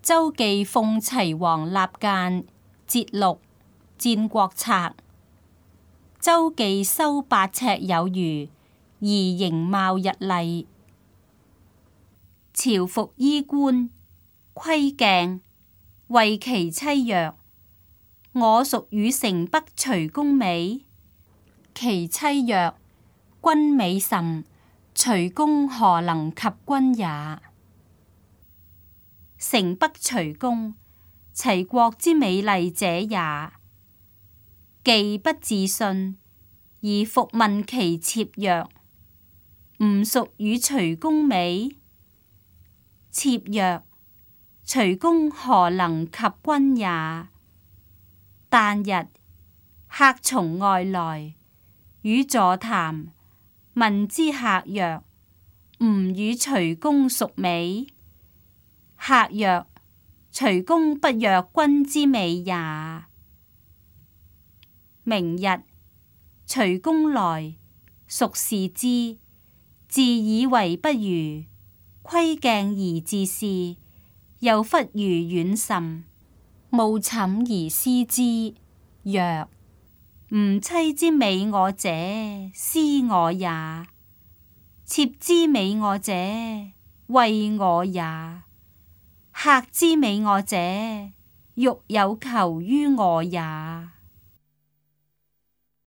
周記奉齊王立諫節錄戰國策。周記修8尺有餘，而形貌日麗。朝服衣冠，窺鏡，謂其妻曰：我孰與城北徐公美？其妻曰：君美甚，徐公何能及君也？城北徐公，齊國之美麗者也。既不自信，而復問其妾曰：吾孰與徐公美？妾曰：徐公何能及君也？旦日，客從外來，與坐談，問之客曰：吾與徐公孰美？客曰：徐公不若君之美也。明日，徐公來，孰視之，自以為不如，窺鏡而自是，又忽如遠甚，慕寢而思之，曰：吾妻之美我者，思我也；妾之美我者，謂我也；客之美我者，欲有求於我也。